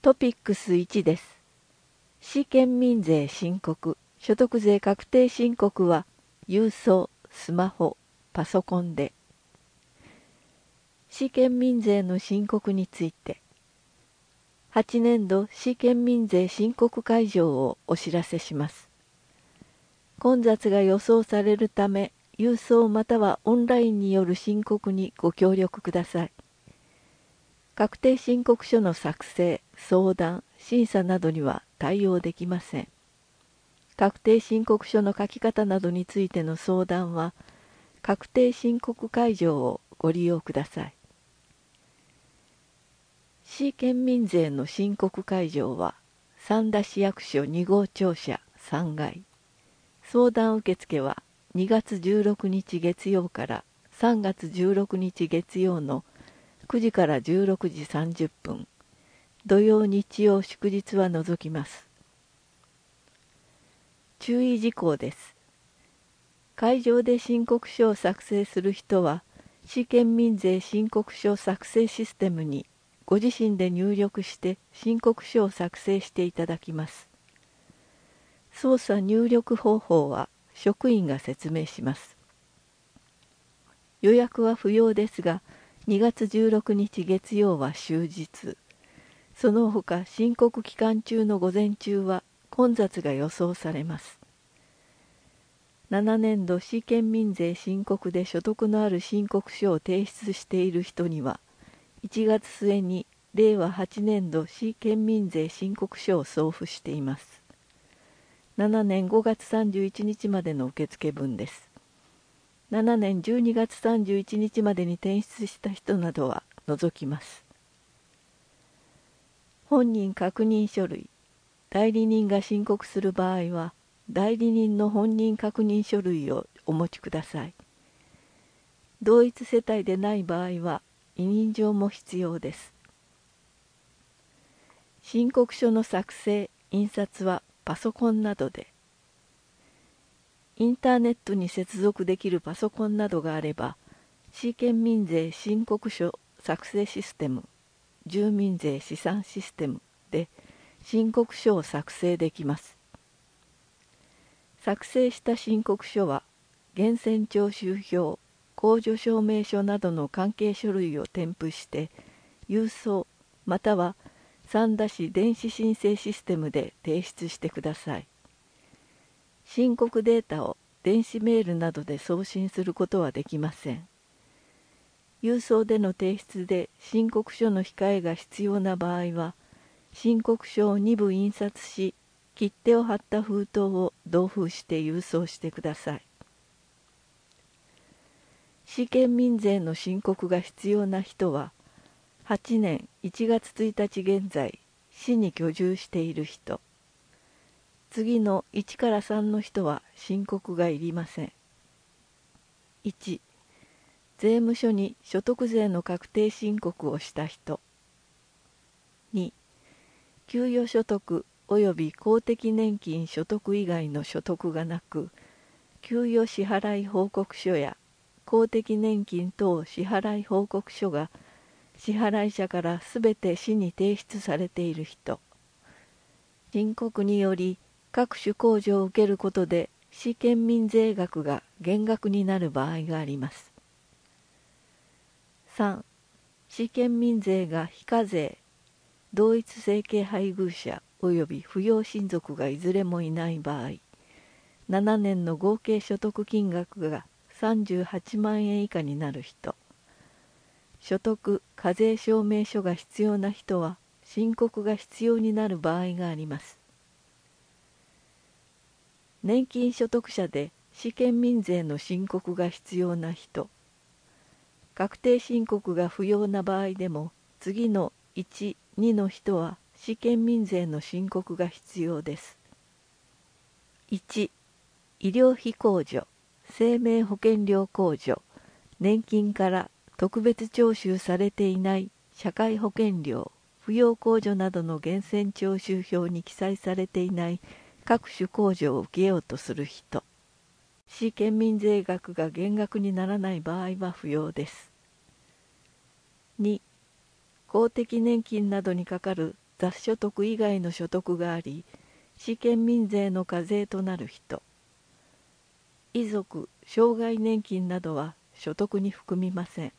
トピックス1です。市県民税申告、所得税確定申告は郵送、スマホ、パソコンで。市県民税の申告について、8年度市県民税申告開場をお知らせします。混雑が予想されるため、郵送またはオンラインによる申告にご協力ください。確定申告書の作成、相談、審査などには対応できません。確定申告書の書き方などについての相談は、確定申告開場をご利用ください。市県民税の申告開場は、三田市役所2号庁舎3階。相談受付は2月16日月曜から3月16日月曜の9時から16時30分、土曜日曜祝日は除きます。注意事項です。会場で申告書を作成する人は、市県民税申告書作成システムにご自身で入力して申告書を作成していただきます。操作入力方法は職員が説明します。予約は不要ですが、2月16日月曜は終日、その他申告期間中の午前中は混雑が予想されます。7年度市県民税申告で所得のある申告書を提出している人には、1月末に令和8年度市県民税申告書を送付しています。7年5月31日までの受付分です。7年12月31日までに提出した人などは除きます。本人確認書類、代理人が申告する場合は、代理人の本人確認書類をお持ちください。同一世帯でない場合は、委任状も必要です。申告書の作成、印刷はパソコンなどで。インターネットに接続できるパソコンなどがあれば、市県民税申告書作成システム、住民税試算システムで申告書を作成できます。作成した申告書は、源泉徴収票、控除証明書などの関係書類を添付して、郵送または三田市電子申請システムで提出してください。申告データを電子メールなどで送信することはできません。郵送での提出で申告書の控えが必要な場合は、申告書を2部印刷し、切手を貼った封筒を同封して郵送してください。市県民税の申告が必要な人は、8年1月1日現在、市に居住している人、次の1から3の人は申告がいりません。1、税務署に所得税の確定申告をした人。2、給与所得及び公的年金所得以外の所得がなく、給与支払い報告書や公的年金等支払い報告書が支払い者からすべて市に提出されている人。申告により各種控除を受けることで市県民税額が減額になる場合があります。3、市県民税が非課税、同一生計配偶者及び扶養親族がいずれもいない場合、7年の合計所得金額が38万円以下になる人、所得・課税証明書が必要な人は申告が必要になる場合があります。年金所得者で市県民税の申告が必要な人、確定申告が不要な場合でも次の1、2の人は市県民税の申告が必要です。1、医療費控除、生命保険料控除、年金から特別徴収されていない社会保険料、扶養控除などの源泉徴収票に記載されていない各種控除を受けようとする人。市県民税額が減額にならない場合は不要です。2、公的年金などにかかる雑所得以外の所得があり、市県民税の課税となる人、遺族、障害年金などは所得に含みません。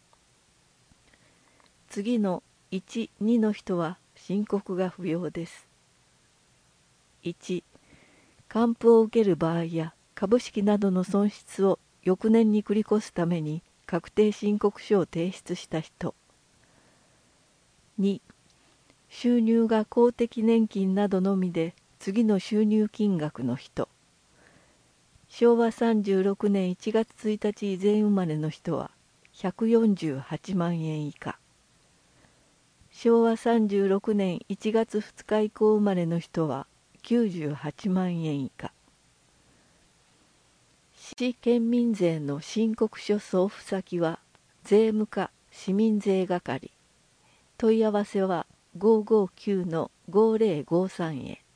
次の1、2の人は申告が不要です。1、還付を受ける場合や株式などの損失を翌年に繰り越すために確定申告書を提出した人。2、収入が公的年金などのみで次の収入金額の人。昭和36年1月1日以前生まれの人は148万円以下。昭和36年1月2日以降生まれの人は98万円以下。市県民税の申告書送付先は税務課市民税係。問い合わせは559-5053へ。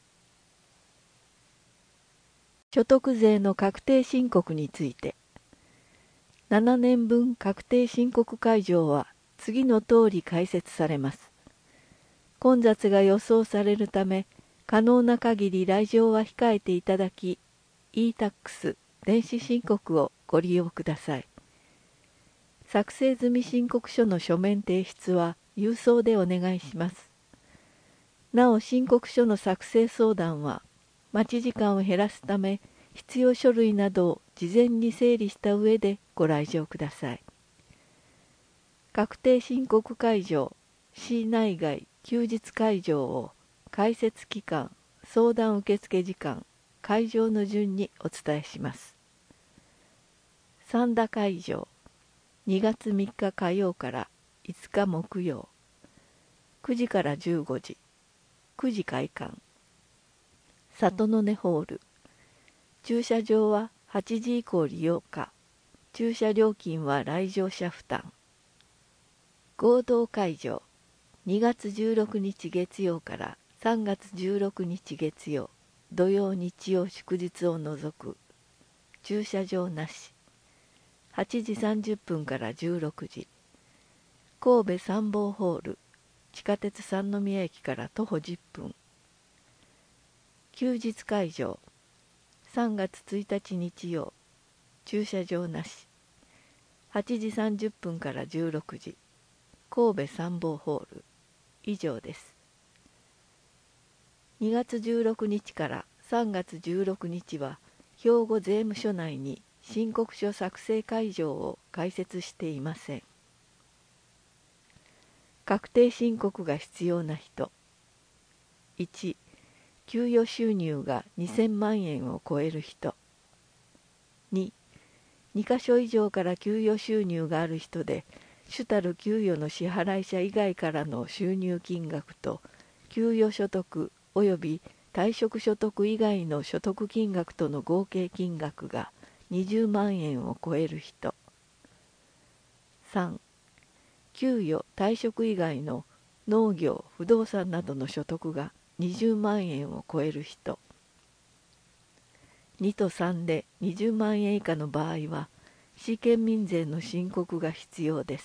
所得税の確定申告について、7年分確定申告会場は次の通り開設されます。混雑が予想されるため、可能な限り来場は控えていただき、e-tax 電子申告をご利用ください。作成済み申告書の書面提出は郵送でお願いします。なお申告書の作成相談は、待ち時間を減らすため、必要書類などを事前に整理した上でご来場ください。確定申告会場、市内外休日会場を開設期間、相談受付時間、会場の順にお伝えします。三田会場、2月3日火曜から5日木曜、9時から15時、9時開館。里の根ホール、駐車場は8時以降利用可。駐車料金は来場者負担。合同会場、2月16日月曜から3月16日月曜、土曜日曜祝日を除く。駐車場なし。8時30分から16時。神戸参謀ホール、地下鉄三宮駅から徒歩10分。休日会場、3月1日日曜、駐車場なし。8時30分から16時。神戸参謀ホール。以上です。2月16日から3月16日は、兵庫税務署内に申告書作成会場を開設していません。確定申告が必要な人。1、給与収入が2000万円を超える人。2、2カ所以上から給与収入がある人で、主たる給与の支払い者以外からの収入金額と、給与所得及び退職所得以外の所得金額との合計金額が20万円を超える人。3、給与退職以外の農業不動産などの所得が20万円を超える人。2と3で20万円以下の場合は、市県民税の申告が必要です。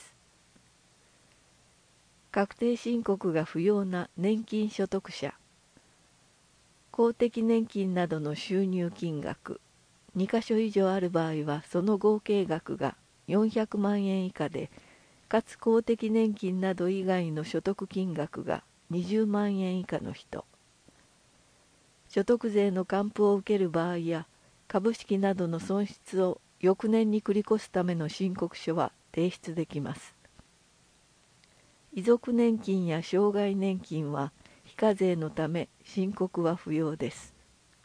確定申告が不要な年金所得者。公的年金などの収入金額、2カ所以上ある場合はその合計額が400万円以下で、かつ公的年金など以外の所得金額が20万円以下の人。所得税の還付を受ける場合や、株式などの損失を翌年に繰り越すための申告書は提出できます。遺族年金や障害年金は非課税のため申告は不要です。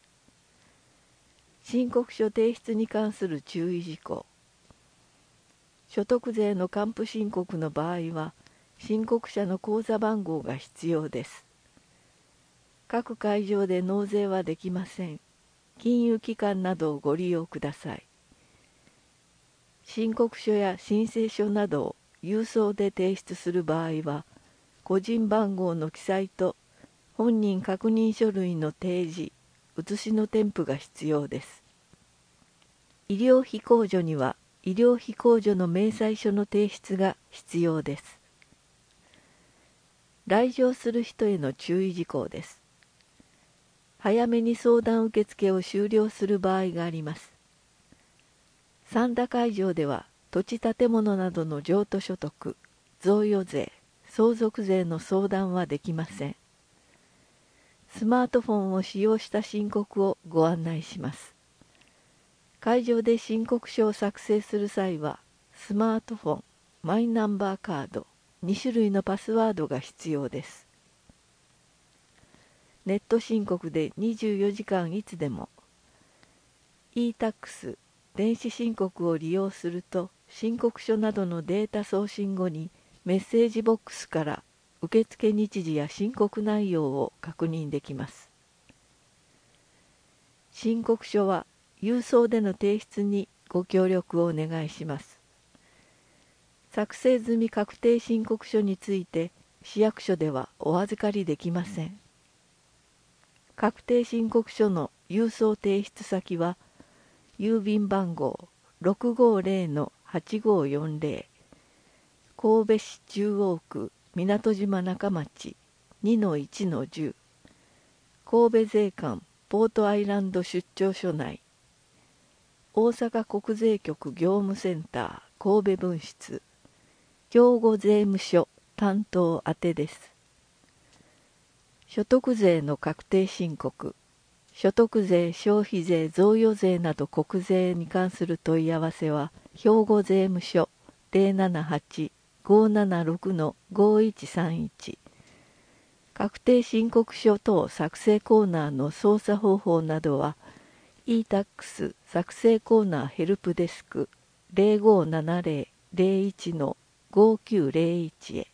申告書提出に関する注意事項。所得税の還付申告の場合は、申告者の口座番号が必要です。各会場で納税はできません。金融機関などをご利用ください。申告書や申請書などを郵送で提出する場合は、個人番号の記載と本人確認書類の提示、写しの添付が必要です。医療費控除には、医療費控除の明細書の提出が必要です。 来場する人への注意事項です。早めに相談受付を終了する場合があります。三田会場では土地建物などの譲渡所得、贈与税、相続税の相談はできません。スマートフォンを使用した申告をご案内します。会場で申告書を作成する際は、スマートフォン、マイナンバーカード、2種類のパスワードが必要です。ネット申告で24時間いつでも。e-tax、電子申告を利用すると、申告書などのデータ送信後にメッセージボックスから受付日時や申告内容を確認できます。申告書は郵送での提出にご協力をお願いします。作成済み確定申告書について市役所ではお預かりできません。確定申告書の郵送提出先は、郵便番号 650-8540 神戸市中央区港島中町 2-1-10 神戸税関ポートアイランド出張所内、大阪国税局業務センター神戸分室、兵庫税務署担当宛てです。所得税の確定申告、所得税、消費税、贈与税など国税に関する問い合わせは、兵庫税務署 078-576-5131。確定申告書等作成コーナーの操作方法などは、e-tax 作成コーナーヘルプデスク 0570-01-5901 へ。